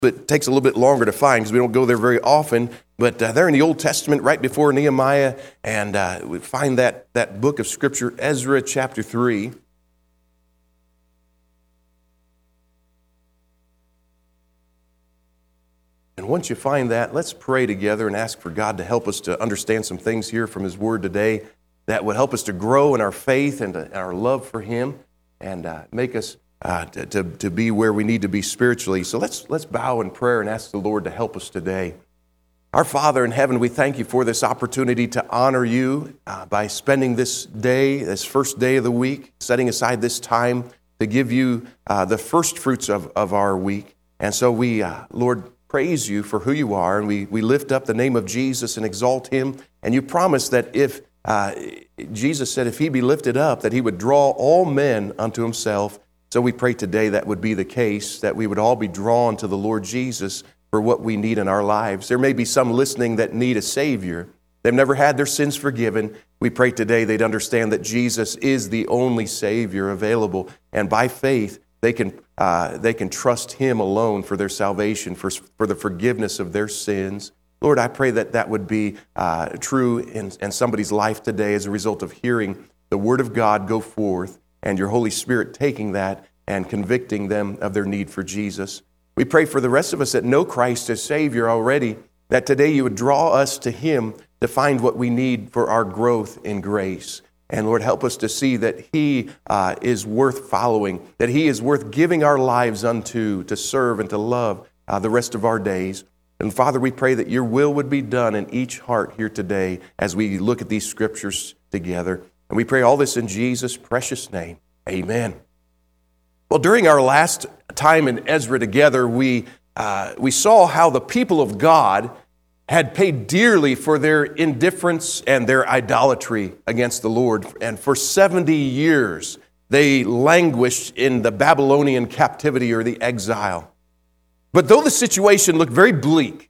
it takes a little bit longer to find because we don't go there very often. But they're in the Old Testament right before Nehemiah, and we find that book of Scripture, Ezra chapter 3. And once you find that, let's pray together and ask for God to help us to understand some things here from His Word today that would help us to grow in our faith and our love for Him and make us to be where we need to be spiritually. So let's bow in prayer and ask the Lord to help us today. Our Father in heaven, we thank You for this opportunity to honor You by spending this day, this first day of the week, setting aside this time to give You the first fruits of our week. And so we, Lord, praise You for who You are, and we lift up the name of Jesus and exalt Him. And You promise that if Jesus said if He be lifted up, that He would draw all men unto Himself. So we pray today that would be the case, that we would all be drawn to the Lord Jesus for what we need in our lives. There may be some listening that need a Savior. They've never had their sins forgiven. We pray today they'd understand that Jesus is the only Savior available, and by faith they can trust Him alone for their salvation, for the forgiveness of their sins. Lord, I pray that would be true in somebody's life today as a result of hearing the Word of God go forth and Your Holy Spirit taking that and convicting them of their need for Jesus. We pray for the rest of us that know Christ as Savior already, that today You would draw us to Him to find what we need for our growth in grace. And Lord, help us to see that He is worth following, that He is worth giving our lives unto, to serve and to love the rest of our days. And Father, we pray that Your will would be done in each heart here today as we look at these Scriptures together. And we pray all this in Jesus' precious name. Amen. Well, during our last time in Ezra together, we saw how the people of God had paid dearly for their indifference and their idolatry against the Lord. And for 70 years, they languished in the Babylonian captivity or the exile. But though the situation looked very bleak,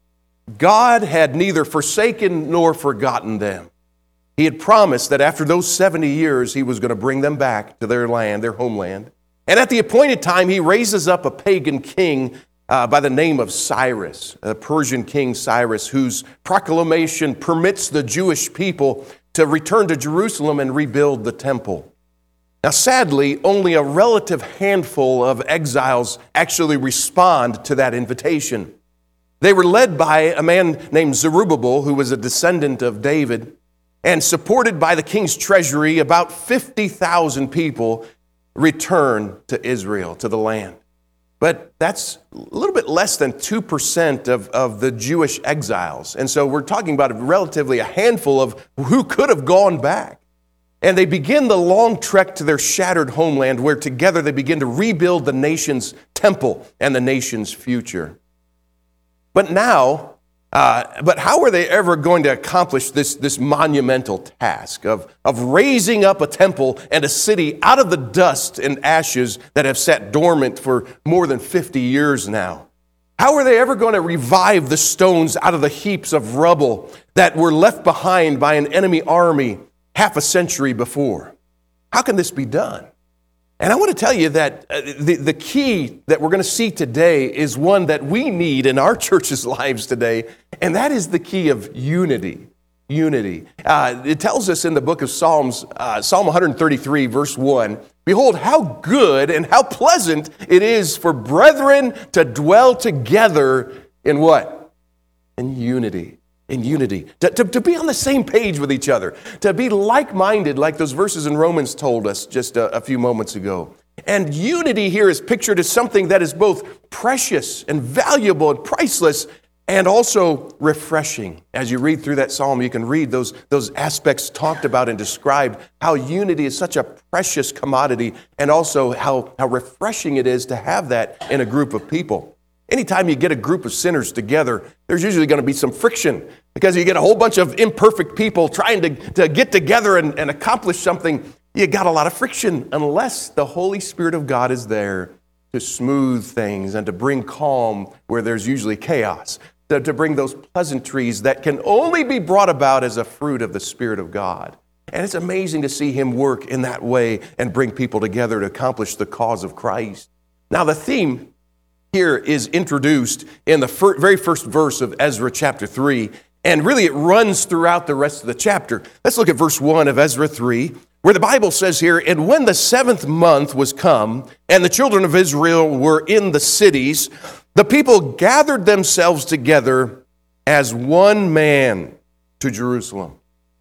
God had neither forsaken nor forgotten them. He had promised that after those 70 years, He was going to bring them back to their land, their homeland. And at the appointed time, He raises up a pagan king by the name of Cyrus, a Persian king Cyrus, whose proclamation permits the Jewish people to return to Jerusalem and rebuild the temple. Now, sadly, only a relative handful of exiles actually respond to that invitation. They were led by a man named Zerubbabel, who was a descendant of David, and supported by the king's treasury, about 50,000 people return to Israel, to the land. But that's a little bit less than 2% of the Jewish exiles. And so we're talking about relatively a handful of who could have gone back. And they begin the long trek to their shattered homeland, where together they begin to rebuild the nation's temple and the nation's future. But how are they ever going to accomplish this monumental task of raising up a temple and a city out of the dust and ashes that have sat dormant for more than 50 years now? How are they ever going to revive the stones out of the heaps of rubble that were left behind by an enemy army half a century before? How can this be done? And I want to tell you that the key that we're going to see today is one that we need in our church's lives today, and that is the key of unity. Unity. It tells us in the book of Psalms, Psalm 133, verse 1, "Behold, how good and how pleasant it is for brethren to dwell together in" what? In unity. In unity. To be on the same page with each other. To be like-minded, like those verses in Romans told us just a few moments ago. And unity here is pictured as something that is both precious and valuable and priceless, and also refreshing. As you read through that psalm, you can read those aspects talked about and described, how unity is such a precious commodity, and also how refreshing it is to have that in a group of people. Anytime you get a group of sinners together, there's usually going to be some friction, because you get a whole bunch of imperfect people trying to get together and accomplish something. You got a lot of friction unless the Holy Spirit of God is there to smooth things and to bring calm where there's usually chaos, to bring those pleasantries that can only be brought about as a fruit of the Spirit of God. And it's amazing to see Him work in that way and bring people together to accomplish the cause of Christ. Now, the theme here is introduced in the very first verse of Ezra chapter 3, and really it runs throughout the rest of the chapter. Let's look at verse 1 of Ezra 3, where the Bible says here, "And when the 7th month was come, and the children of Israel were in the cities, the people gathered themselves together as one man to Jerusalem."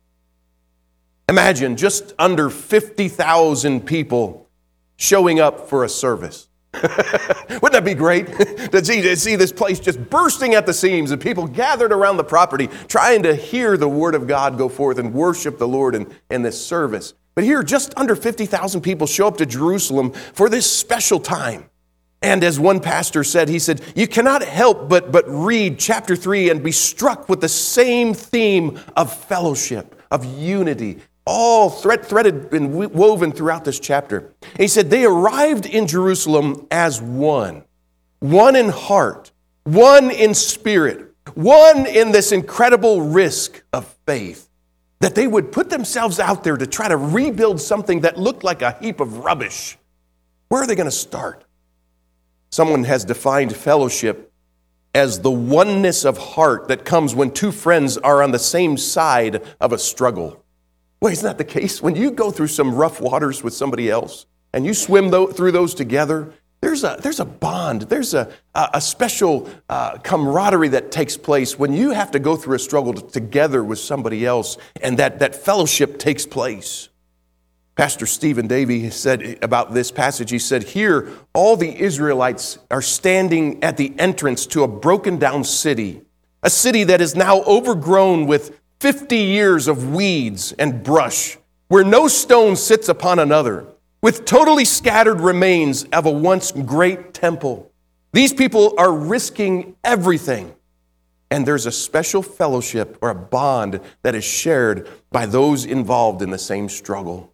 Imagine just under 50,000 people showing up for a service. Wouldn't that be great to see this place just bursting at the seams and people gathered around the property trying to hear the word of God go forth and worship the Lord in this service. But here, just under 50,000 people show up to Jerusalem for this special time. And as one pastor said, he said, you cannot help but read chapter 3 and be struck with the same theme of fellowship, of unity, all threaded and woven throughout this chapter. And he said, they arrived in Jerusalem as one in heart, one in spirit, one in this incredible risk of faith, that they would put themselves out there to try to rebuild something that looked like a heap of rubbish. Where are they going to start? Someone has defined fellowship as the oneness of heart that comes when two friends are on the same side of a struggle. Well, isn't that the case? When you go through some rough waters with somebody else and you swim through those together, there's a bond, there's a special camaraderie that takes place when you have to go through a struggle together with somebody else, and that fellowship takes place. Pastor Stephen Davey said about this passage, he said, here all the Israelites are standing at the entrance to a broken down city, a city that is now overgrown with 50 years of weeds and brush, where no stone sits upon another, with totally scattered remains of a once great temple. These people are risking everything, and there's a special fellowship or a bond that is shared by those involved in the same struggle.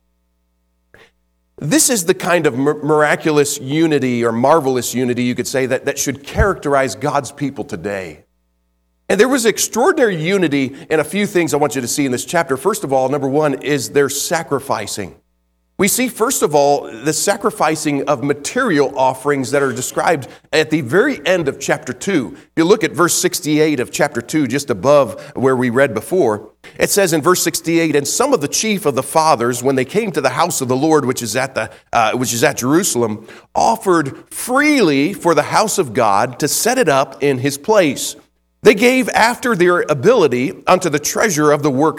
This is the kind of miraculous unity or marvelous unity, you could say, that should characterize God's people today. And there was extraordinary unity in a few things I want you to see in this chapter. First of all, number one is their sacrificing. We see, first of all, the sacrificing of material offerings that are described at the very end of chapter 2. If you look at verse 68 of chapter 2, just above where we read before, it says in verse 68, and some of the chief of the fathers, when they came to the house of the Lord, which is at Jerusalem, offered freely for the house of God to set it up in his place. They gave after their ability unto the treasure of the work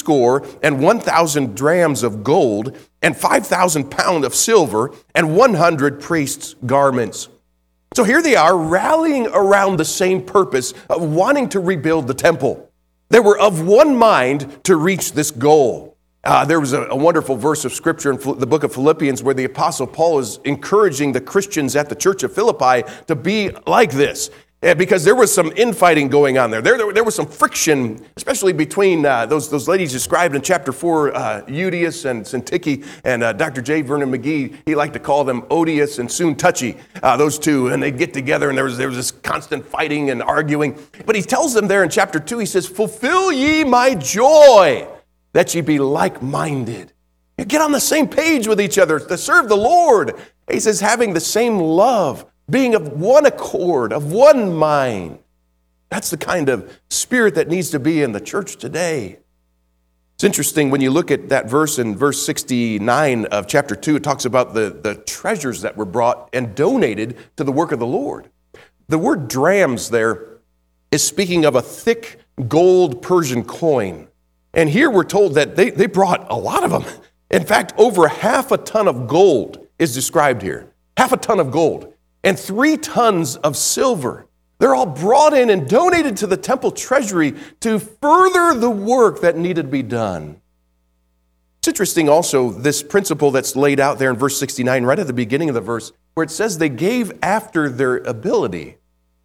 61,000 drams of gold, and 5,000 pounds of silver, and 100 priests' garments. So here they are rallying around the same purpose of wanting to rebuild the temple. They were of one mind to reach this goal. There was a wonderful verse of scripture in the book of Philippians where the Apostle Paul is encouraging the Christians at the church of Philippi to be like this. Because there was some infighting going on there. There was some friction, especially between those ladies described in chapter 4, Euodias and Syntyche, and Dr. J. Vernon McGee, he liked to call them odious and soon touchy, those two. And they'd get together, and there was this constant fighting and arguing. But he tells them there in chapter 2, he says, fulfill ye my joy, that ye be like-minded. You get on the same page with each other to serve the Lord. He says, having the same love, being of one accord, of one mind. That's the kind of spirit that needs to be in the church today. It's interesting when you look at that verse in verse 69 of chapter 2, it talks about the treasures that were brought and donated to the work of the Lord. The word drams there is speaking of a thick gold Persian coin. And here we're told that they brought a lot of them. In fact, over half a ton of gold is described here. Half a ton of gold. And 3 tons of silver. They're all brought in and donated to the temple treasury to further the work that needed to be done. It's interesting also, this principle that's laid out there in verse 69, right at the beginning of the verse, where it says they gave after their ability.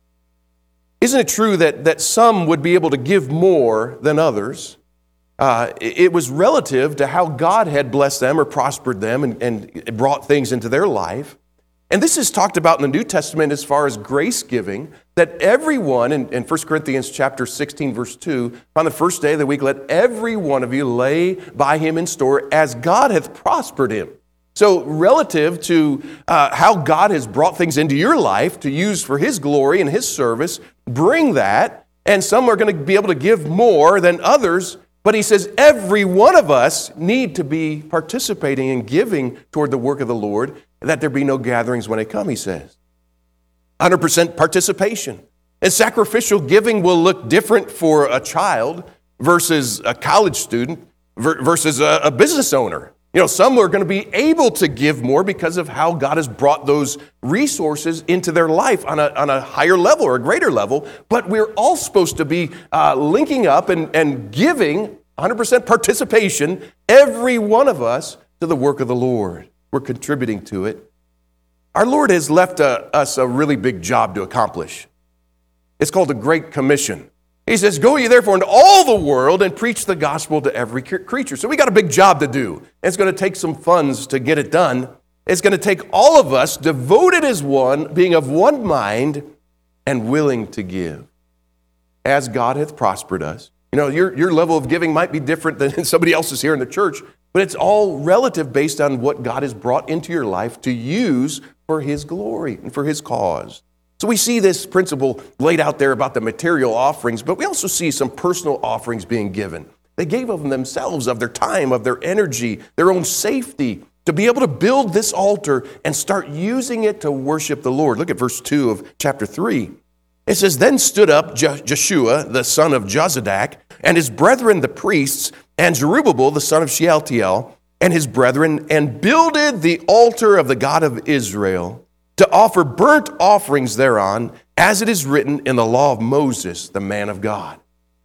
Isn't it true that some would be able to give more than others? It was relative to how God had blessed them or prospered them and brought things into their life. And this is talked about in the New Testament as far as grace giving, that everyone, in 1 Corinthians chapter 16, verse 2, on the first day of the week, let every one of you lay by him in store as God hath prospered him. So relative to how God has brought things into your life to use for His glory and His service, bring that. And some are going to be able to give more than others. But he says every one of us need to be participating and giving toward the work of the Lord, that there be no gatherings when they come, he says. 100% participation. And sacrificial giving will look different for a child versus a college student versus a business owner. You know, some are going to be able to give more because of how God has brought those resources into their life on a higher level or a greater level. But we're all supposed to be linking up and giving 100% participation, every one of us, to the work of the Lord. We're contributing to it. Our Lord has left us a really big job to accomplish. It's called the Great Commission. He says, go ye therefore into all the world and preach the gospel to every creature. So we got a big job to do. It's going to take some funds to get it done. It's going to take all of us devoted as one, being of one mind and willing to give. As God hath prospered us. You know, your level of giving might be different than somebody else's here in the church, but it's all relative based on what God has brought into your life to use for His glory and for His cause. So we see this principle laid out there about the material offerings, but we also see some personal offerings being given. They gave of themselves, of their time, of their energy, their own safety, to be able to build this altar and start using it to worship the Lord. Look at verse 2 of chapter 3. It says, then stood up Jeshua, the son of Jozadak, and his brethren the priests, and Zerubbabel, the son of Shealtiel, and his brethren, and builded the altar of the God of Israel, to offer burnt offerings thereon, as it is written in the law of Moses, the man of God.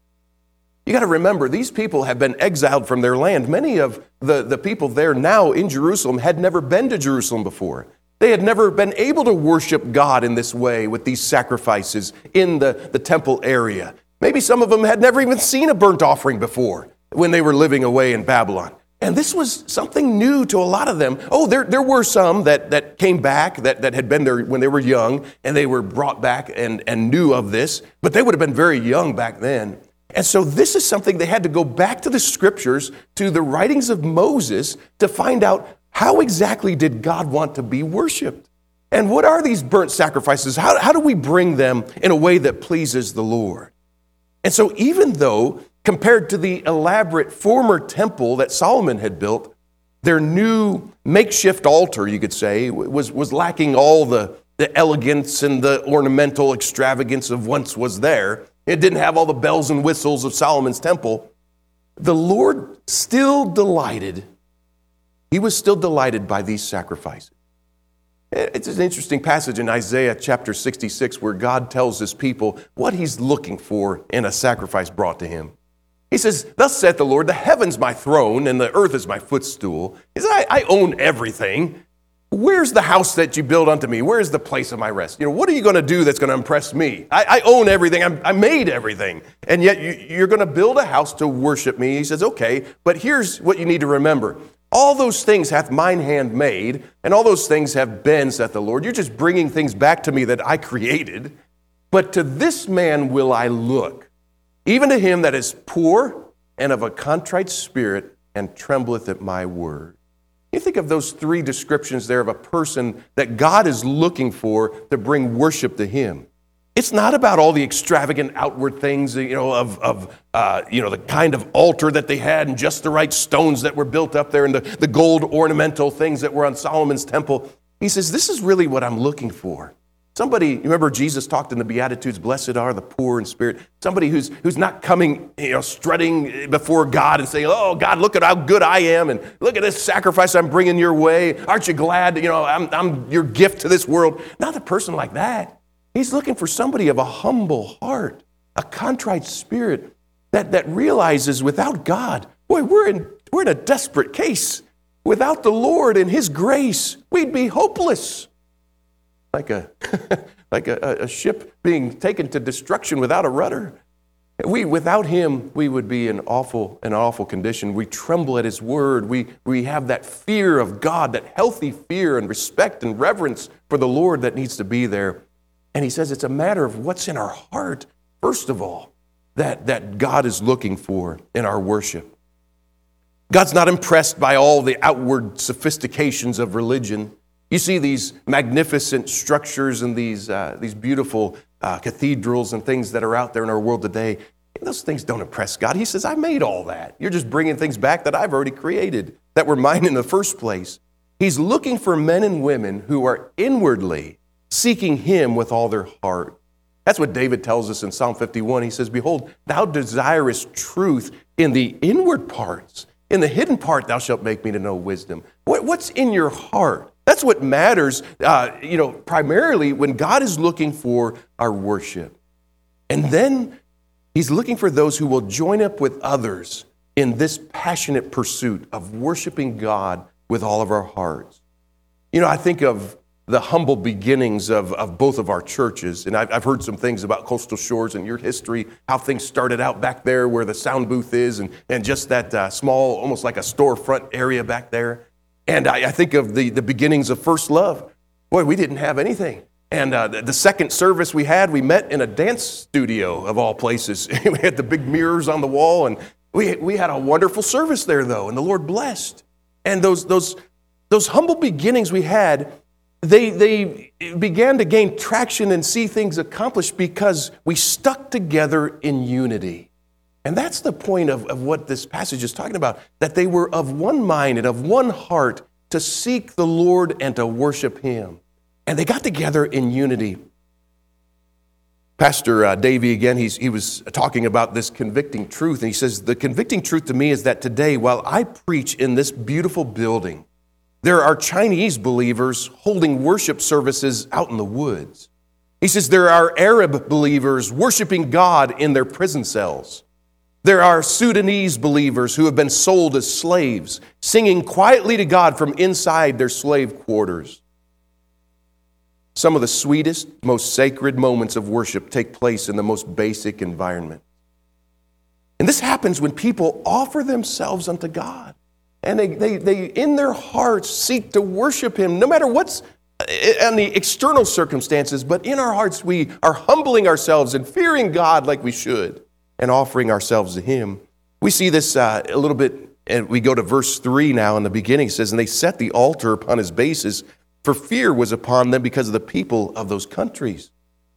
You got to remember, these people have been exiled from their land. Many of the people there now in Jerusalem had never been to Jerusalem before. They had never been able to worship God in this way with these sacrifices in the temple area. Maybe some of them had never even seen a burnt offering before when they were living away in Babylon. And this was something new to a lot of them. Oh, there were some that came back that had been there when they were young, and they were brought back and knew of this, but they would have been very young back then. And so this is something they had to go back to the scriptures, to the writings of Moses, to find out how exactly did God want to be worshiped? And what are these burnt sacrifices? How do we bring them in a way that pleases the Lord? And so even though, compared to the elaborate former temple that Solomon had built, their new makeshift altar, you could say, was lacking all the elegance and the ornamental extravagance of once was there. It didn't have all the bells and whistles of Solomon's temple. The Lord still delighted. He was still delighted by these sacrifices. It's an interesting passage in Isaiah chapter 66 where God tells His people what He's looking for in a sacrifice brought to Him. He says, thus saith the Lord, the heaven's my throne and the earth is my footstool. He says, I own everything. Where's the house that you build unto me? Where's the place of my rest? You know, what are you going to do that's going to impress me? I own everything. I made everything. And yet you're going to build a house to worship me. He says, okay, but here's what you need to remember. All those things hath mine hand made, and all those things have been, saith the Lord. You're just bringing things back to me that I created. But to this man will I look, even to him that is poor and of a contrite spirit, and trembleth at my word. You think of those three descriptions there of a person that God is looking for to bring worship to Him. It's not about all the extravagant outward things, of the kind of altar that they had and just the right stones that were built up there and the gold ornamental things that were on Solomon's temple. He says, this is really what I'm looking for. Somebody, you remember Jesus talked in the Beatitudes, blessed are the poor in spirit. Somebody who's not coming, strutting before God and saying, oh, God, look at how good I am and look at this sacrifice I'm bringing your way. Aren't you glad, I'm your gift to this world? Not a person like that. He's looking for somebody of a humble heart, a contrite spirit that realizes without God, boy, we're in a desperate case. Without the Lord and His grace, we'd be hopeless. Like a ship being taken to destruction without a rudder. Without Him, we would be in an awful condition. We tremble at His word. We have that fear of God, that healthy fear and respect and reverence for the Lord that needs to be there. And he says it's a matter of what's in our heart, first of all, that God is looking for in our worship. God's not impressed by all the outward sophistications of religion. You see these magnificent structures and these beautiful cathedrals and things that are out there in our world today. Those things don't impress God. He says, I made all that. You're just bringing things back that I've already created, that were mine in the first place. He's looking for men and women who are inwardly seeking Him with all their heart. That's what David tells us in Psalm 51. He says, behold, thou desirest truth in the inward parts. In the hidden part, thou shalt make me to know wisdom. What's in your heart? That's what matters, primarily when God is looking for our worship. And then He's looking for those who will join up with others in this passionate pursuit of worshiping God with all of our hearts. I think of the humble beginnings of both of our churches, and I've heard some things about Coastal Shores and your history, how things started out back there where the sound booth is, and just that small, almost like a storefront area back there. And I think of the beginnings of First Love. Boy, we didn't have anything. And the second service we met in a dance studio of all places. We had the big mirrors on the wall, and we had a wonderful service there, though, and the Lord blessed. And those humble beginnings we had, they began to gain traction and see things accomplished because we stuck together in unity. And that's the point of what this passage is talking about, that they were of one mind and of one heart to seek the Lord and to worship Him. And they got together in unity. Pastor Davey, again, he was talking about this convicting truth, and he says, the convicting truth to me is that today, while I preach in this beautiful building, there are Chinese believers holding worship services out in the woods. He says there are Arab believers worshiping God in their prison cells. There are Sudanese believers who have been sold as slaves, singing quietly to God from inside their slave quarters. Some of the sweetest, most sacred moments of worship take place in the most basic environment. And this happens when people offer themselves unto God. And they in their hearts seek to worship Him, no matter what's in the external circumstances, but in our hearts we are humbling ourselves and fearing God like we should and offering ourselves to Him. We see this a little bit, and we go to verse 3 now in the beginning. It says, and they set the altar upon his bases, for fear was upon them because of the people of those countries.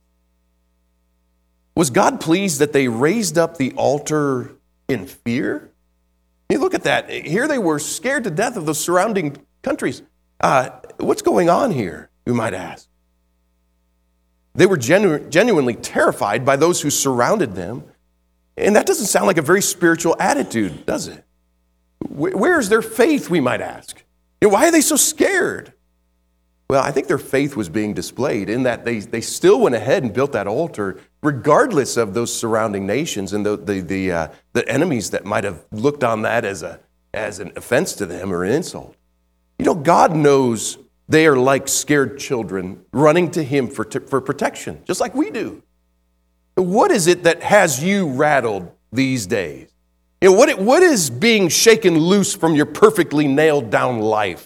Was God pleased that they raised up the altar in fear? You look at that. Here they were scared to death of those surrounding countries. What's going on here, you might ask? They were genuinely terrified by those who surrounded them. And that doesn't sound like a very spiritual attitude, does it? Where is their faith, we might ask? Why are they so scared? Well, I think their faith was being displayed in that they still went ahead and built that altar regardless of those surrounding nations and the enemies that might have looked on that as an offense to them or an insult. God knows they are like scared children running to Him for protection, just like we do. What is it that has you rattled these days? What is being shaken loose from your perfectly nailed down life?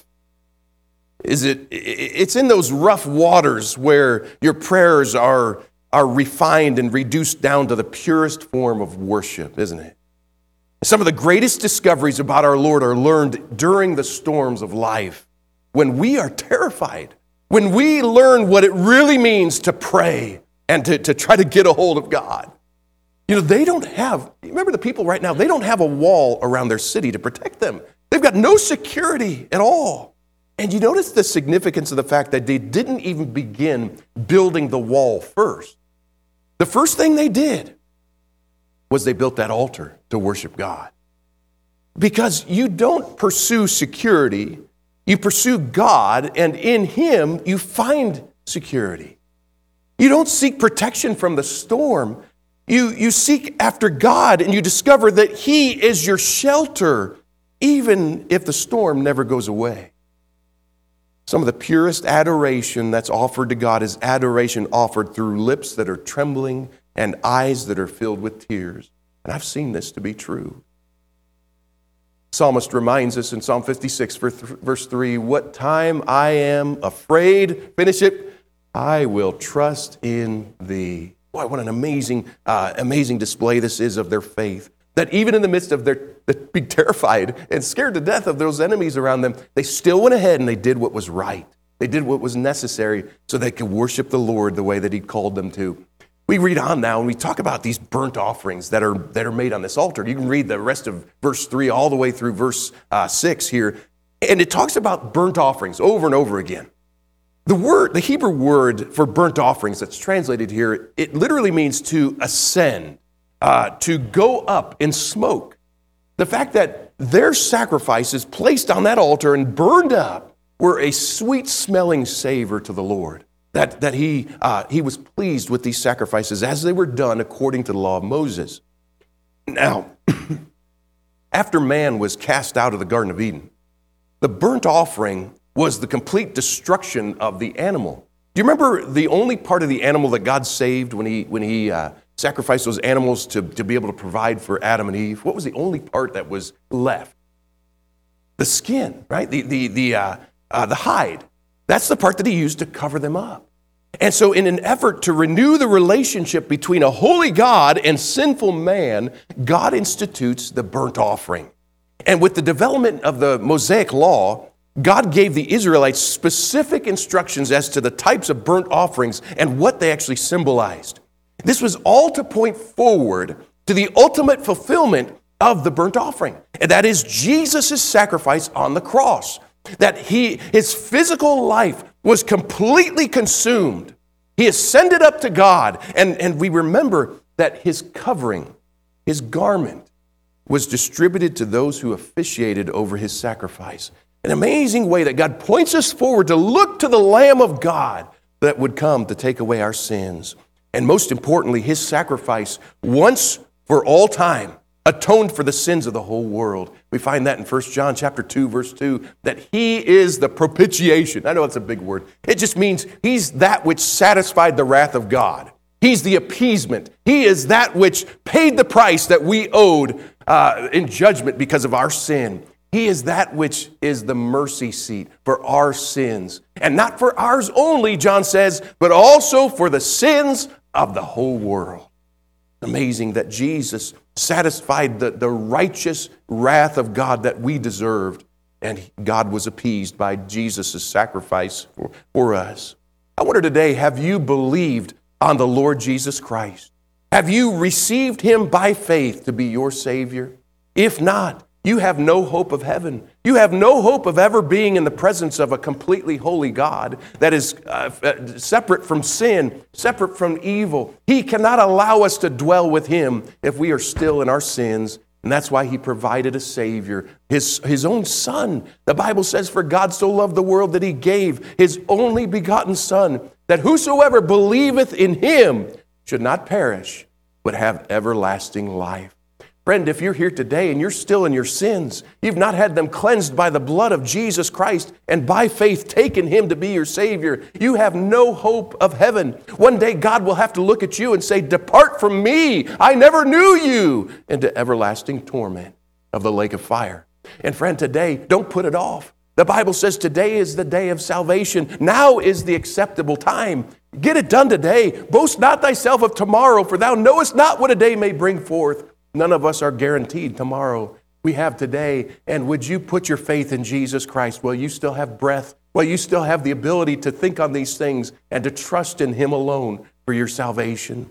It's in those rough waters where your prayers are refined and reduced down to the purest form of worship, isn't it? Some of the greatest discoveries about our Lord are learned during the storms of life, when we are terrified, when we learn what it really means to pray and to try to get a hold of God. They don't have, remember the people right now, they don't have a wall around their city to protect them. They've got no security at all. And you notice the significance of the fact that they didn't even begin building the wall first. The first thing they did was they built that altar to worship God. Because you don't pursue security, you pursue God, and in Him you find security. You don't seek protection from the storm. You seek after God, and you discover that He is your shelter, even if the storm never goes away. Some of the purest adoration that's offered to God is adoration offered through lips that are trembling and eyes that are filled with tears. And I've seen this to be true. Psalmist reminds us in Psalm 56, verse 3, what time I am afraid, finish it, I will trust in Thee. Boy, what an amazing display this is of their faith. that even in the midst of being terrified and scared to death of those enemies around them, they still went ahead and they did what was right. They did what was necessary so they could worship the Lord the way that he called them to. We read on now and we talk about these burnt offerings that are made on this altar. You can read the rest of verse 3 all the way through verse 6 here. And it talks about burnt offerings over and over again. The Hebrew word for burnt offerings that's translated here, it literally means to ascend, to go up in smoke. The fact that their sacrifices placed on that altar and burned up were a sweet-smelling savor to the Lord. That he was pleased with these sacrifices as they were done according to the law of Moses. Now, after man was cast out of the Garden of Eden, the burnt offering was the complete destruction of the animal. Do you remember the only part of the animal that God saved when he sacrificed those animals to be able to provide for Adam and Eve? What was the only part that was left? The skin, right? The hide. That's the part that he used to cover them up. And so in an effort to renew the relationship between a holy God and sinful man, God institutes the burnt offering. And with the development of the Mosaic law, God gave the Israelites specific instructions as to the types of burnt offerings and what they actually symbolized. This was all to point forward to the ultimate fulfillment of the burnt offering. And that is Jesus' sacrifice on the cross. That his physical life was completely consumed. He ascended up to God. And we remember that his covering, his garment, was distributed to those who officiated over his sacrifice. An amazing way that God points us forward to look to the Lamb of God that would come to take away our sins. And most importantly, his sacrifice, once for all time, atoned for the sins of the whole world. We find that in 1 John chapter 2, verse 2, that he is the propitiation. I know it's a big word. It just means he's that which satisfied the wrath of God. He's the appeasement. He is that which paid the price that we owed in judgment because of our sin. He is that which is the mercy seat for our sins. And not for ours only, John says, but also for the sins of the whole world. Amazing that Jesus satisfied the righteous wrath of God that we deserved, and God was appeased by Jesus' sacrifice for us. I wonder today, have you believed on the Lord Jesus Christ? Have you received him by faith to be your Savior? If not, you have no hope of heaven. You have no hope of ever being in the presence of a completely holy God that is separate from sin, separate from evil. He cannot allow us to dwell with him if we are still in our sins. And that's why he provided a Savior, his own Son. The Bible says, for God so loved the world that he gave his only begotten Son, that whosoever believeth in him should not perish, but have everlasting life. Friend, if you're here today and you're still in your sins, you've not had them cleansed by the blood of Jesus Christ and by faith taken him to be your Savior, you have no hope of heaven. One day God will have to look at you and say, depart from me, I never knew you, into everlasting torment of the lake of fire. And friend, today, don't put it off. The Bible says today is the day of salvation. Now is the acceptable time. Get it done today. Boast not thyself of tomorrow, for thou knowest not what a day may bring forth. None of us are guaranteed tomorrow. We have today. And would you put your faith in Jesus Christ while you still have breath, while you still have the ability to think on these things and to trust in him alone for your salvation?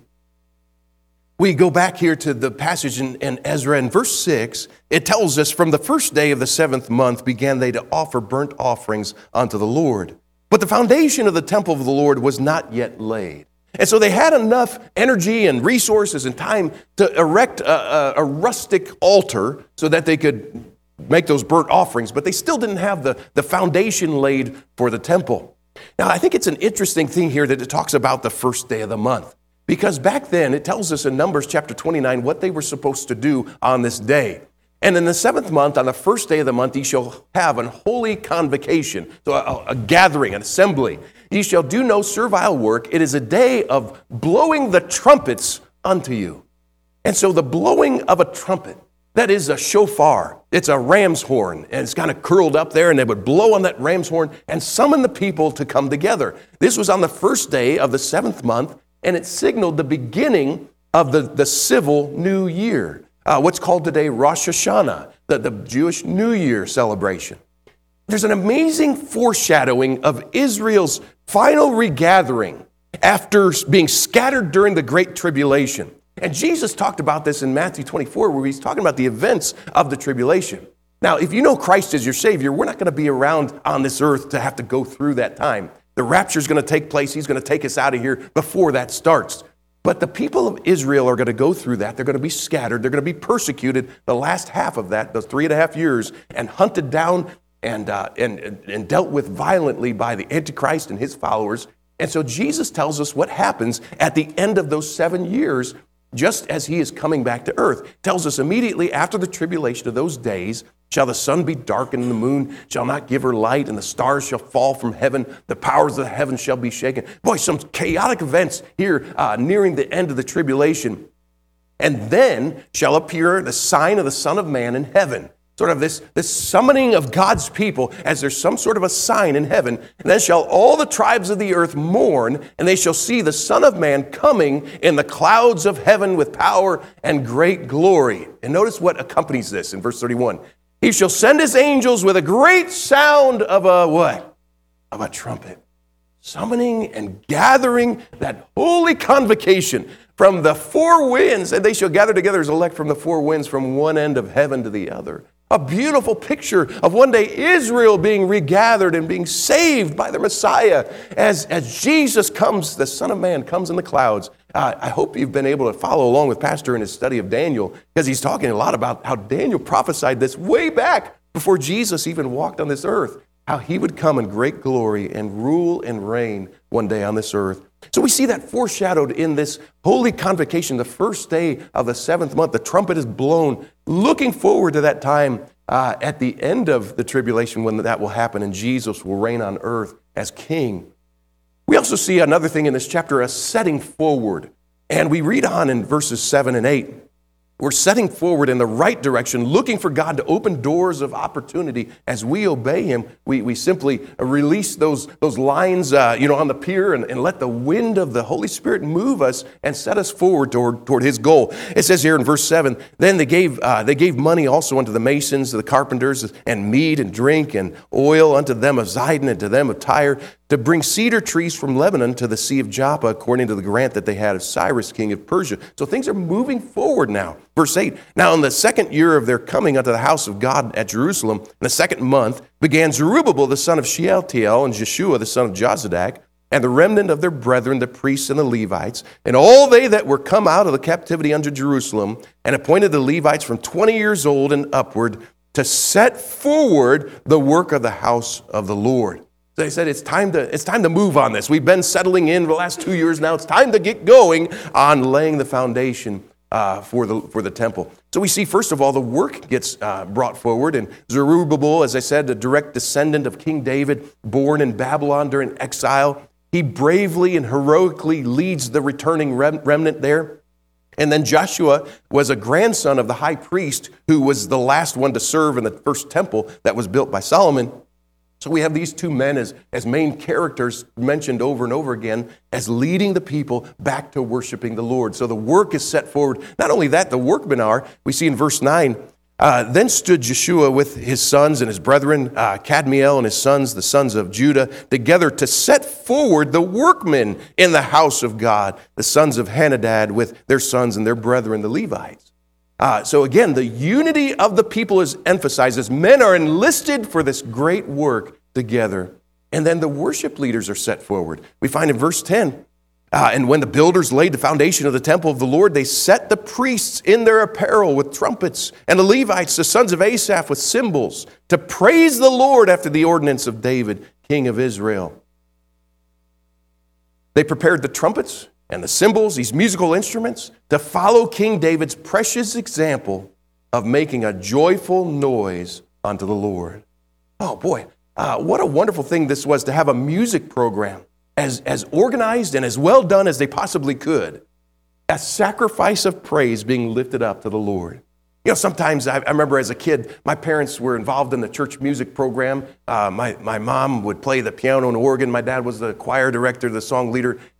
We go back here to the passage in Ezra in verse 6. It tells us, from the first day of the 7th month began they to offer burnt offerings unto the Lord. But the foundation of the temple of the Lord was not yet laid. And so they had enough energy and resources and time to erect a rustic altar so that they could make those burnt offerings, but they still didn't have the foundation laid for the temple. Now, I think it's an interesting thing here that it talks about the first day of the month, because back then it tells us in Numbers chapter 29 what they were supposed to do on this day. And in the 7th month, on the first day of the month, ye shall have an holy convocation, so a gathering, an assembly. Ye shall do no servile work. It is a day of blowing the trumpets unto you. And so the blowing of a trumpet, that is a shofar. It's a ram's horn, and it's kind of curled up there, and they would blow on that ram's horn and summon the people to come together. This was on the first day of the 7th month, and it signaled the beginning of the civil new year. what's called today Rosh Hashanah, the Jewish New Year celebration. There's an amazing foreshadowing of Israel's final regathering after being scattered during the Great Tribulation. And Jesus talked about this in Matthew 24, where he's talking about the events of the tribulation. Now, if you know Christ as your Savior, we're not going to be around on this earth to have to go through that time. The rapture is going to take place. He's going to take us out of here before that starts. But the people of Israel are going to go through that. They're going to be scattered. They're going to be persecuted the last half of that, those 3.5 years, and hunted down and dealt with violently by the Antichrist and his followers. And so Jesus tells us what happens at the end of those 7 years, just as he is coming back to earth. Tells us immediately after the tribulation of those days, shall the sun be darkened, and the moon shall not give her light, and the stars shall fall from heaven. The powers of the heavens shall be shaken. Boy, some chaotic events here nearing the end of the tribulation. And then shall appear the sign of the Son of Man in heaven. Sort of this summoning of God's people as there's some sort of a sign in heaven. And then shall all the tribes of the earth mourn, and they shall see the Son of Man coming in the clouds of heaven with power and great glory. And notice what accompanies this in verse 31. He shall send his angels with a great sound of a what? Of a trumpet. Summoning and gathering that holy convocation from the four winds, and they shall gather together as elect from the four winds from one end of heaven to the other. A beautiful picture of one day Israel being regathered and being saved by the Messiah as Jesus comes, the Son of Man comes in the clouds. I hope you've been able to follow along with Pastor in his study of Daniel, because he's talking a lot about how Daniel prophesied this way back before Jesus even walked on this earth, how he would come in great glory and rule and reign one day on this earth. So we see that foreshadowed in this holy convocation, the first day of the 7th month. The trumpet is blown, looking forward to that time at the end of the tribulation when that will happen and Jesus will reign on earth as king. We also see another thing in this chapter, a setting forward. And we read on in verses 7 and 8. We're setting forward in the right direction, looking for God to open doors of opportunity as we obey him. We simply release those lines on the pier and let the wind of the Holy Spirit move us and set us forward toward his goal. It says here in verse 7, then they gave money also unto the masons, the carpenters, and meat and drink and oil unto them of Zidon and to them of Tyre, to bring cedar trees from Lebanon to the Sea of Joppa, according to the grant that they had of Cyrus, king of Persia. So things are moving forward now. Verse 8, now in the 2nd year of their coming unto the house of God at Jerusalem, in the 2nd month, began Zerubbabel the son of Shealtiel and Jeshua the son of Jozadak, and the remnant of their brethren, the priests and the Levites, and all they that were come out of the captivity unto Jerusalem, and appointed the Levites from 20 years old and upward, to set forward the work of the house of the Lord. So they said, it's time to move on this. We've been settling in for the last 2 years now. It's time to get going on laying the foundation for the temple. So we see, first of all, the work gets brought forward. And Zerubbabel, as I said, a direct descendant of King David, born in Babylon during exile, he bravely and heroically leads the returning remnant there. And then Joshua was a grandson of the high priest who was the last one to serve in the first temple that was built by Solomon. So we have these two men as main characters mentioned over and over again as leading the people back to worshiping the Lord. So the work is set forward. Not only that, the workmen are. We see in verse 9, then stood Jeshua with his sons and his brethren, Kadmiel and his sons, the sons of Judah, together to set forward the workmen in the house of God, the sons of Henadad with their sons and their brethren, the Levites. So again, the unity of the people is emphasized as men are enlisted for this great work together. And then the worship leaders are set forward. We find in verse 10, and when the builders laid the foundation of the temple of the Lord, they set the priests in their apparel with trumpets, and the Levites, the sons of Asaph, with cymbals, to praise the Lord after the ordinance of David, king of Israel. They prepared the trumpets and the cymbals, these musical instruments, to follow King David's precious example of making a joyful noise unto the Lord. Oh boy, what a wonderful thing this was to have a music program as organized and as well done as they possibly could. A sacrifice of praise being lifted up to the Lord. You know, sometimes I remember as a kid, my parents were involved in the church music program. My mom would play the piano and organ. My dad was the choir director, the song leader.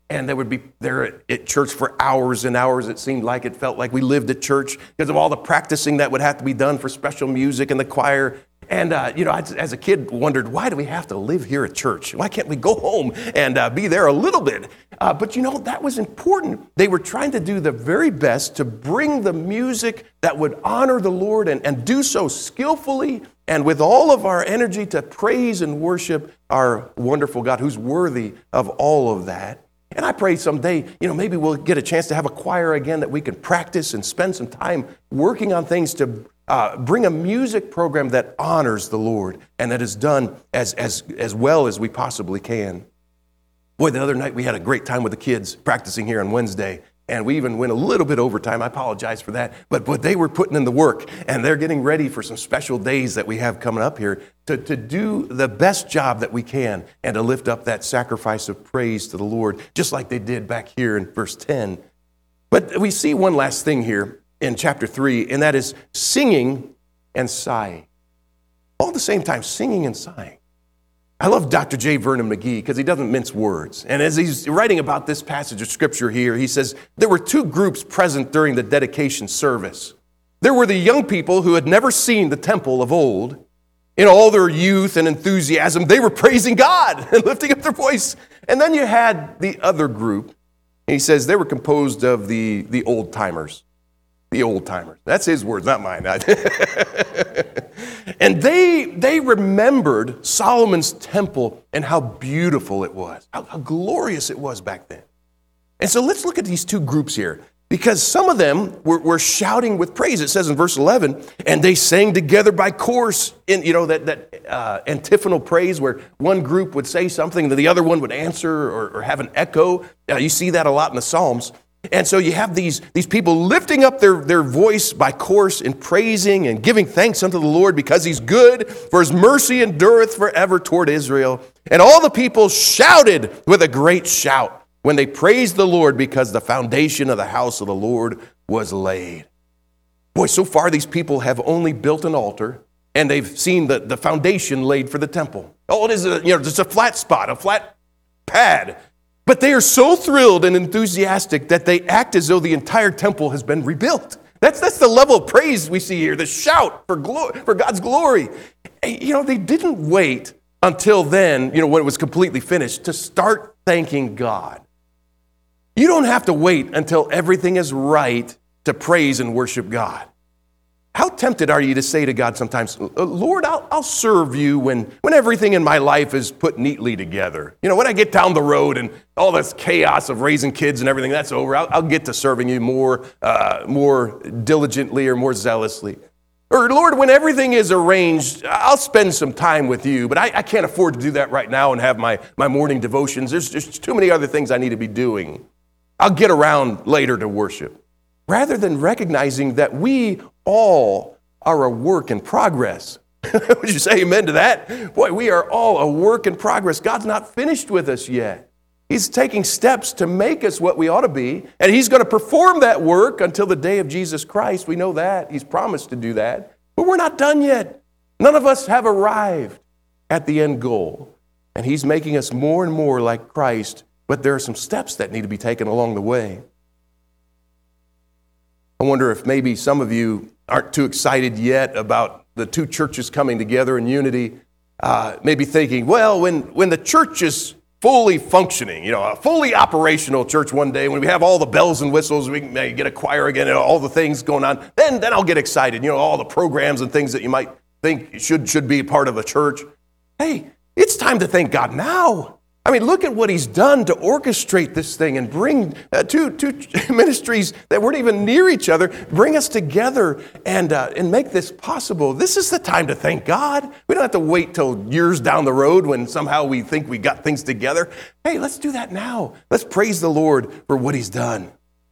and they would be there at church for hours and hours. It seemed like it felt like we lived at church because of all the practicing that would have to be done for special music and the choir. And, I, as a kid, wondered, why do we have to live here at church? Why can't we go home and be there a little bit? But, that was important. They were trying to do the very best to bring the music that would honor the Lord and do so skillfully and with all of our energy to praise and worship our wonderful God who's worthy of all of that. And I pray someday, maybe we'll get a chance to have a choir again that we can practice and spend some time working on things to bring a music program that honors the Lord and that is done as well as we possibly can. Boy, the other night we had a great time with the kids practicing here on Wednesday, and we even went a little bit overtime. I apologize for that, but they were putting in the work, and they're getting ready for some special days that we have coming up here to do the best job that we can and to lift up that sacrifice of praise to the Lord, just like they did back here in verse 10. But we see one last thing here in chapter 3, and that is singing and sighing. All at the same time, singing and sighing. I love Dr. J. Vernon McGee because he doesn't mince words. And as he's writing about this passage of Scripture here, he says, there were two groups present during the dedication service. There were the young people who had never seen the temple of old. In all their youth and enthusiasm, they were praising God and lifting up their voice. And then you had the other group. And he says they were composed of the old-timers. The old-timers. That's his words, not mine. And they remembered Solomon's temple and how beautiful it was, how glorious it was back then. And so let's look at these two groups here, because some of them were shouting with praise. It says in verse 11, and they sang together by chorus in that antiphonal praise where one group would say something and the other one would answer or have an echo. You see that a lot in the Psalms. And so you have these people lifting up their voice by chorus in praising and giving thanks unto the Lord because he's good, for his mercy endureth forever toward Israel. And all the people shouted with a great shout when they praised the Lord because the foundation of the house of the Lord was laid. Boy, so far these people have only built an altar and they've seen the foundation laid for the temple. Oh, it is just a flat spot, a flat pad. But they are so thrilled and enthusiastic that they act as though the entire temple has been rebuilt. That's the level of praise we see here, the shout for God's glory. They didn't wait until then, when it was completely finished, to start thanking God. You don't have to wait until everything is right to praise and worship God. How tempted are you to say to God sometimes, Lord, I'll serve you when everything in my life is put neatly together. When I get down the road and all this chaos of raising kids and everything, that's over, I'll get to serving you more diligently or more zealously. Or, Lord, when everything is arranged, I'll spend some time with you, but I can't afford to do that right now and have my morning devotions. There's just too many other things I need to be doing. I'll get around later to worship. Rather than recognizing that we all are a work in progress. Would you say amen to that? Boy, we are all a work in progress. God's not finished with us yet. He's taking steps to make us what we ought to be, and he's going to perform that work until the day of Jesus Christ. We know that. He's promised to do that. But we're not done yet. None of us have arrived at the end goal, and he's making us more and more like Christ, but there are some steps that need to be taken along the way. I wonder if maybe some of you aren't too excited yet about the two churches coming together in unity. Maybe thinking, well, when the church is fully functioning, a fully operational church one day, when we have all the bells and whistles, we may get a choir again, and all the things going on, then I'll get excited. All the programs and things that you might think should be part of a church. Hey, it's time to thank God now. I mean, look at what he's done to orchestrate this thing and bring two ministries that weren't even near each other, bring us together and make this possible. This is the time to thank God. We don't have to wait till years down the road when somehow we think we got things together. Hey, let's do that now. Let's praise the Lord for what he's done.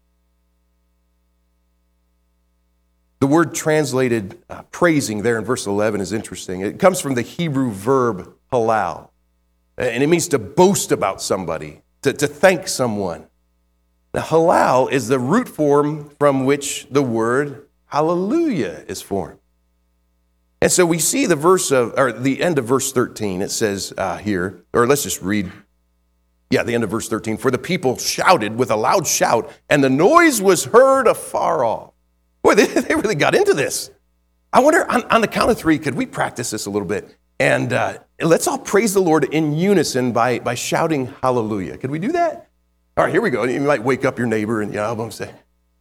The word translated praising there in verse 11 is interesting. It comes from the Hebrew verb halal. And it means to boast about somebody, to thank someone. Now, halal is the root form from which the word hallelujah is formed. And so we see the end of verse 13. It says here, or let's just read Yeah, the end of verse 13. For the people shouted with a loud shout, and the noise was heard afar off. Boy, they really got into this. I wonder, on the count of three, could we practice this a little bit? And let's all praise the Lord in unison by shouting hallelujah. Could we do that? All right, here we go. You might wake up your neighbor and help them say,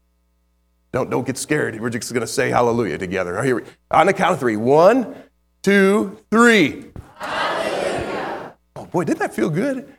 don't get scared. We're just going to say hallelujah together. All right, on the count of three. 1, 2, 3. Hallelujah. Oh, boy, didn't that feel good?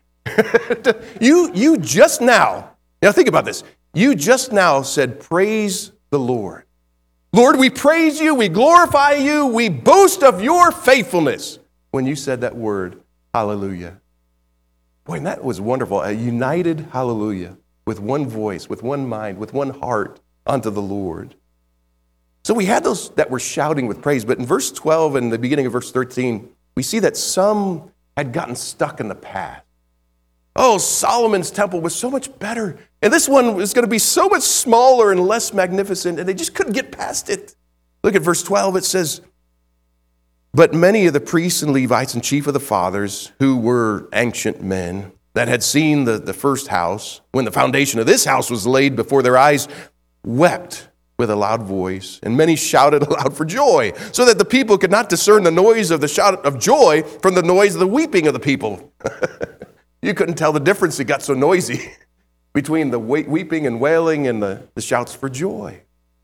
You just now think about this. You just now said, praise the Lord. Lord, we praise you, we glorify you, we boast of your faithfulness. When you said that word, hallelujah. Boy, and that was wonderful. A united hallelujah with one voice, with one mind, with one heart unto the Lord. So we had those that were shouting with praise, but in verse 12 and the beginning of verse 13, we see that some had gotten stuck in the past. Oh, Solomon's temple was so much better. And this one was going to be so much smaller and less magnificent, and they just couldn't get past it. Look at verse 12. It says, but many of the priests and Levites and chief of the fathers, who were ancient men, that had seen the first house, when the foundation of this house was laid before their eyes, wept with a loud voice, and many shouted aloud for joy, so that the people could not discern the noise of the shout of joy from the noise of the weeping of the people. You couldn't tell the difference. It got so noisy between the weeping and wailing and the shouts for joy.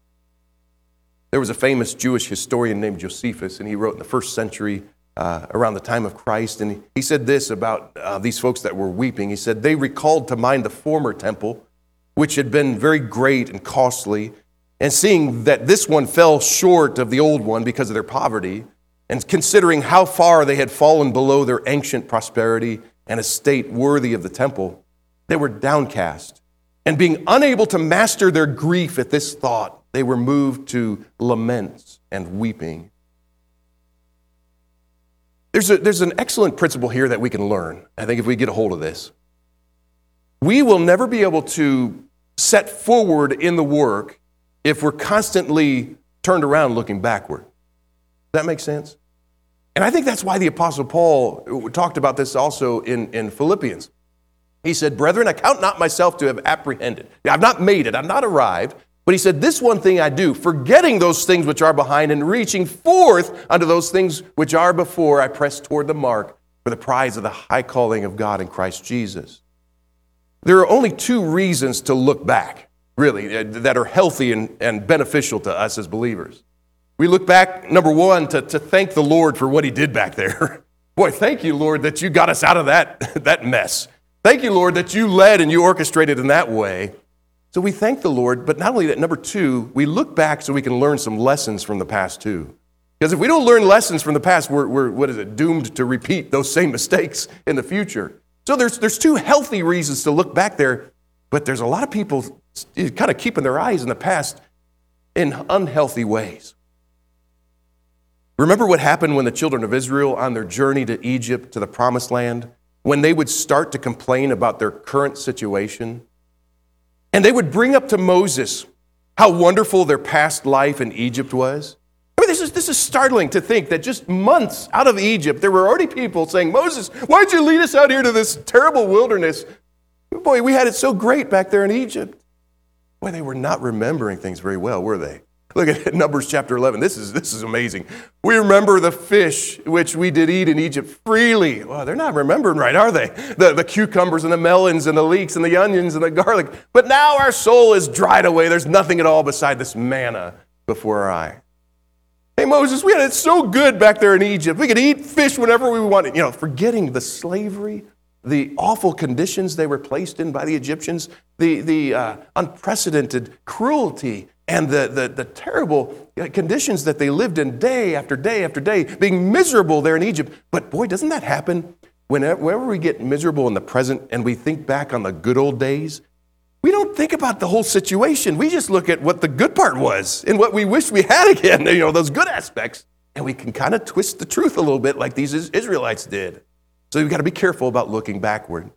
There was a famous Jewish historian named Josephus, and he wrote in the first century around the time of Christ, and he said this about these folks that were weeping. He said, they recalled to mind the former temple, which had been very great and costly, and seeing that this one fell short of the old one because of their poverty, and considering how far they had fallen below their ancient prosperity and a state worthy of the temple, they were downcast. And being unable to master their grief at this thought, they were moved to laments and weeping. There's an excellent principle here that we can learn, I think, if we get a hold of this. We will never be able to set forward in the work if we're constantly turned around looking backward. Does that make sense? And I think that's why the Apostle Paul talked about this also in Philippians. He said, brethren, I count not myself to have apprehended. I've not made it. I've not arrived. But he said, this one thing I do, forgetting those things which are behind and reaching forth unto those things which are before, I press toward the mark for the prize of the high calling of God in Christ Jesus. There are only two reasons to look back, really, that are healthy and beneficial to us as believers. We look back, number one, to thank the Lord for what he did back there. Boy, thank you, Lord, that you got us out of that mess. Thank you, Lord, that you led and you orchestrated in that way. So we thank the Lord, but not only that, number two, we look back so we can learn some lessons from the past too. Because if we don't learn lessons from the past, we're doomed to repeat those same mistakes in the future. So there's two healthy reasons to look back there, but there's a lot of people kind of keeping their eyes in the past in unhealthy ways. Remember what happened when the children of Israel on their journey to Egypt, to the promised land, when they would start to complain about their current situation? And they would bring up to Moses how wonderful their past life in Egypt was. I mean, this is startling to think that just months out of Egypt, there were already people saying, Moses, why'd you lead us out here to this terrible wilderness? Boy, we had it so great back there in Egypt. Boy, they were not remembering things very well, were they? Look at Numbers chapter 11. This is amazing. We remember the fish which we did eat in Egypt freely. Well, they're not remembering right, are they? The cucumbers and the melons and the leeks and the onions and the garlic. But now our soul is dried away. There's nothing at all beside this manna before our eye. Hey, Moses, we had it so good back there in Egypt. We could eat fish whenever we wanted. Forgetting the slavery, the awful conditions they were placed in by the Egyptians, the unprecedented cruelty, and the terrible conditions that they lived in day after day after day, being miserable there in Egypt. But boy, doesn't that happen whenever we get miserable in the present and we think back on the good old days? We don't think about the whole situation. We just look at what the good part was and what we wish we had again, those good aspects. And we can kind of twist the truth a little bit like these Israelites did. So you've got to be careful about looking backward.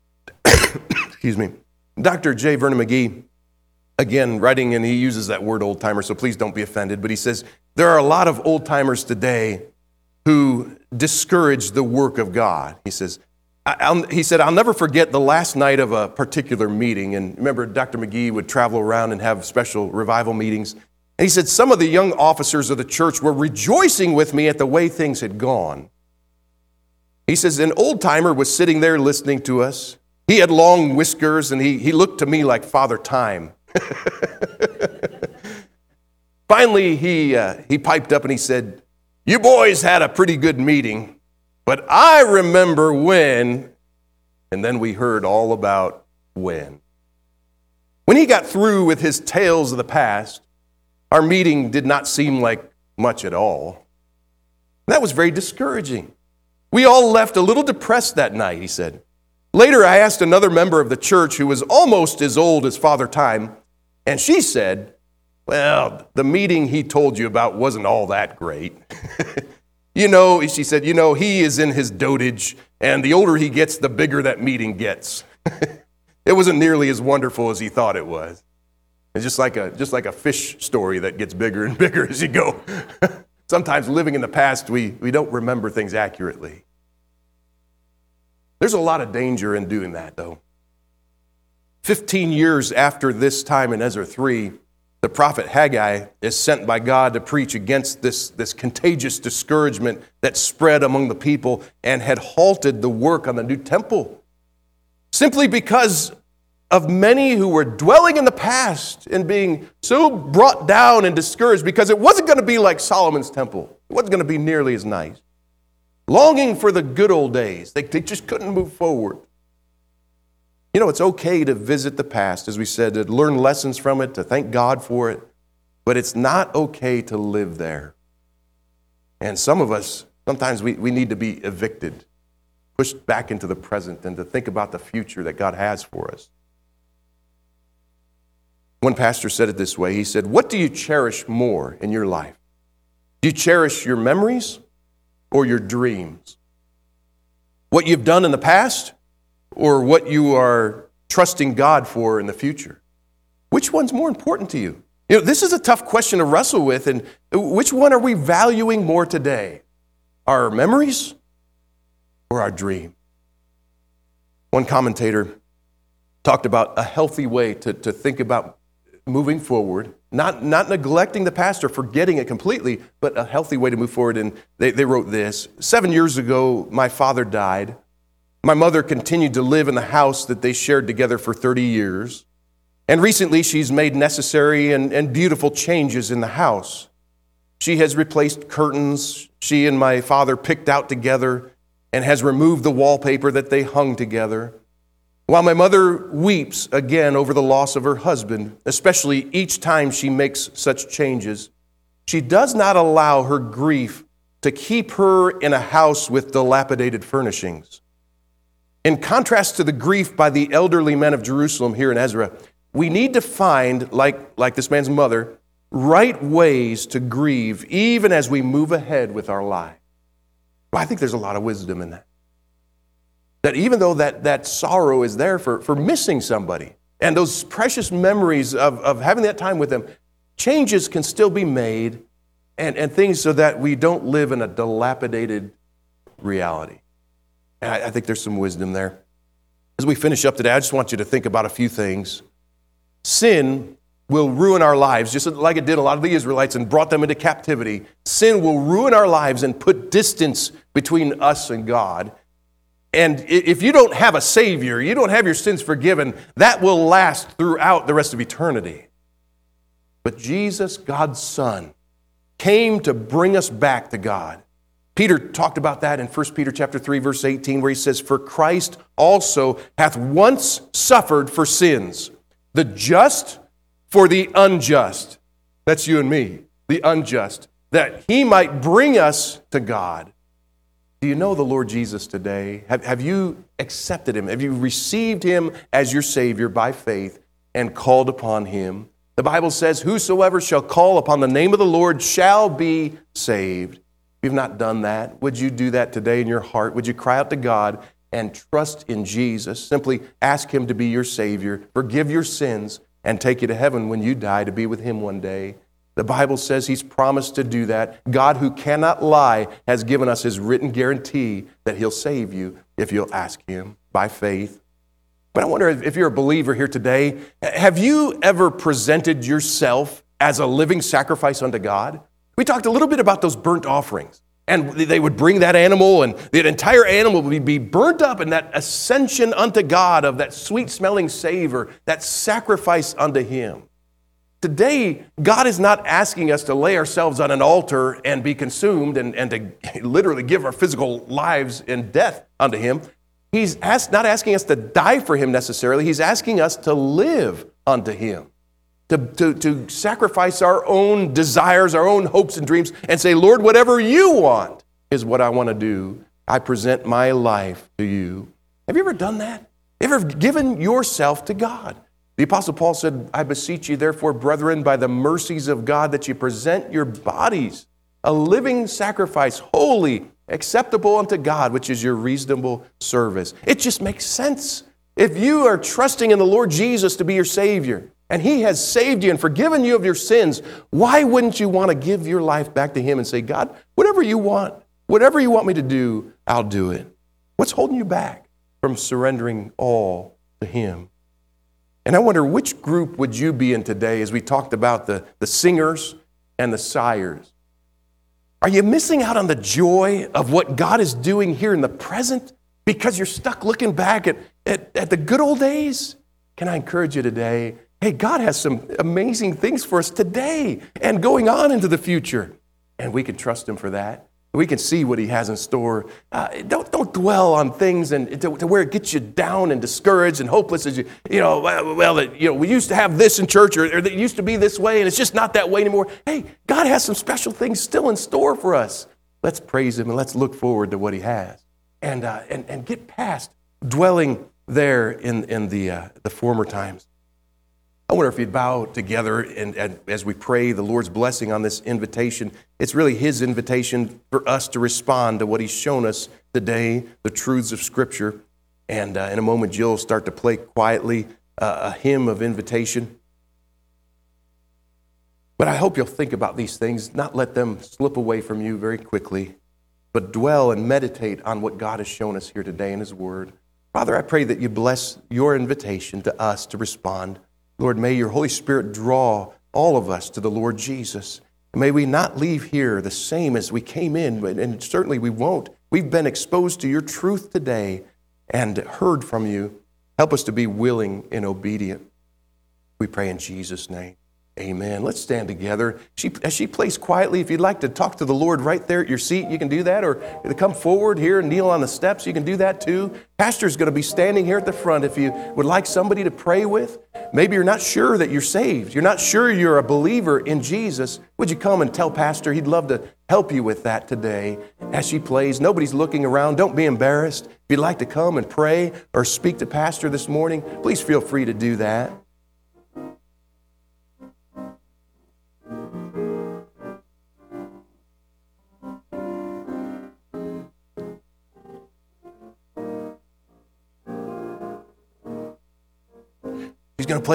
Excuse me. Dr. J. Vernon McGee, again, writing, and he uses that word old-timer, so please don't be offended, but he says, there are a lot of old-timers today who discourage the work of God. He says, He said, I'll never forget the last night of a particular meeting. And remember, Dr. McGee would travel around and have special revival meetings. And he said, some of the young officers of the church were rejoicing with me at the way things had gone. He says, an old-timer was sitting there listening to us. He had long whiskers, and he looked to me like Father Time. Finally, he piped up and he said, you boys had a pretty good meeting, but I remember when, and then we heard all about when. When he got through with his tales of the past, our meeting did not seem like much at all. That was very discouraging. We all left a little depressed that night, he said. Later, I asked another member of the church who was almost as old as Father Time, and she said, well, the meeting he told you about wasn't all that great. She said, he is in his dotage, and the older he gets, the bigger that meeting gets. It wasn't nearly as wonderful as he thought it was. It's just like a fish story that gets bigger and bigger as you go. Sometimes living in the past, we don't remember things accurately. There's a lot of danger in doing that, though. 15 years after this time in Ezra 3, the prophet Haggai is sent by God to preach against this contagious discouragement that spread among the people and had halted the work on the new temple. Simply because of many who were dwelling in the past and being so brought down and discouraged because it wasn't going to be like Solomon's temple. It wasn't going to be nearly as nice. Longing for the good old days. They just couldn't move forward. It's okay to visit the past, as we said, to learn lessons from it, to thank God for it, but it's not okay to live there. And some of us, sometimes we need to be evicted, pushed back into the present, and to think about the future that God has for us. One pastor said it this way. He said, what do you cherish more in your life? Do you cherish your memories or your dreams? What you've done in the past or what you are trusting God for in the future? Which one's more important to you? This is a tough question to wrestle with, and which one are we valuing more today? Our memories or our dream? One commentator talked about a healthy way to think about moving forward, not neglecting the past or forgetting it completely, but a healthy way to move forward. And they wrote this: 7 years ago, my father died. My mother continued to live in the house that they shared together for 30 years. And recently, she's made necessary and beautiful changes in the house. She has replaced curtains she and my father picked out together and has removed the wallpaper that they hung together. While my mother weeps again over the loss of her husband, especially each time she makes such changes, she does not allow her grief to keep her in a house with dilapidated furnishings. In contrast to the grief by the elderly men of Jerusalem here in Ezra, we need to find, like this man's mother, right ways to grieve even as we move ahead with our life. Well, I think there's a lot of wisdom in that. That even though that sorrow is there for missing somebody, and those precious memories of having that time with them, changes can still be made and things so that we don't live in a dilapidated reality. And I think there's some wisdom there. As we finish up today, I just want you to think about a few things. Sin will ruin our lives, just like it did a lot of the Israelites and brought them into captivity. Sin will ruin our lives and put distance between us and God. And if you don't have a Savior, you don't have your sins forgiven, that will last throughout the rest of eternity. But Jesus, God's Son, came to bring us back to God. Peter talked about that in 1 Peter chapter 3, verse 18, where he says, for Christ also hath once suffered for sins, the just for the unjust. That's you and me, the unjust, that he might bring us to God. Do you know the Lord Jesus today? Have you accepted him? Have you received him as your Savior by faith and called upon him? The Bible says, whosoever shall call upon the name of the Lord shall be saved. If you've not done that, would you do that today in your heart? Would you cry out to God and trust in Jesus? Simply ask him to be your Savior, forgive your sins, and take you to heaven when you die to be with him one day. The Bible says he's promised to do that. God, who cannot lie, has given us his written guarantee that he'll save you if you'll ask him by faith. But I wonder if you're a believer here today, have you ever presented yourself as a living sacrifice unto God? We talked a little bit about those burnt offerings. And they would bring that animal, and the entire animal would be burnt up in that ascension unto God of that sweet-smelling savor, that sacrifice unto him. Today, God is not asking us to lay ourselves on an altar and be consumed and to literally give our physical lives in death unto him. He's not asking us to die for him necessarily. He's asking us to live unto him. To sacrifice our own desires, our own hopes and dreams, and say, Lord, whatever you want is what I want to do. I present my life to you. Have you ever done that? Have you ever given yourself to God? The Apostle Paul said, I beseech you, therefore, brethren, by the mercies of God, that you present your bodies a living sacrifice, holy, acceptable unto God, which is your reasonable service. It just makes sense. If you are trusting in the Lord Jesus to be your Savior, and he has saved you and forgiven you of your sins, why wouldn't you want to give your life back to him and say, God, whatever you want me to do, I'll do it. What's holding you back from surrendering all to him? And I wonder, which group would you be in today as we talked about the singers and the sighers? Are you missing out on the joy of what God is doing here in the present because you're stuck looking back at the good old days? Can I encourage you today? Hey, God has some amazing things for us today and going on into the future. And we can trust him for that. We can see what he has in store. Don't dwell on things and to where it gets you down and discouraged and hopeless. As we used to have this in church, or it used to be this way, and it's just not that way anymore. Hey, God has some special things still in store for us. Let's praise him and let's look forward to what he has, and get past dwelling there in the former times. I wonder if you'd bow together and as we pray the Lord's blessing on this invitation. It's really his invitation for us to respond to what he's shown us today, the truths of Scripture. And in a moment, Jill will start to play quietly a hymn of invitation. But I hope you'll think about these things, not let them slip away from you very quickly, but dwell and meditate on what God has shown us here today in his word. Father, I pray that you bless your invitation to us to respond. Lord, may your Holy Spirit draw all of us to the Lord Jesus. May we not leave here the same as we came in, and certainly we won't. We've been exposed to your truth today and heard from you. Help us to be willing and obedient. We pray in Jesus' name. Amen. Let's stand together. As she plays quietly, if you'd like to talk to the Lord right there at your seat, you can do that. Or to come forward here and kneel on the steps, you can do that too. Pastor's going to be standing here at the front if you would like somebody to pray with. Maybe you're not sure that you're saved. You're not sure you're a believer in Jesus. Would you come and tell Pastor? He'd love to help you with that today. As she plays, nobody's looking around. Don't be embarrassed. If you'd like to come and pray or speak to Pastor this morning, please feel free to do that. He's going to play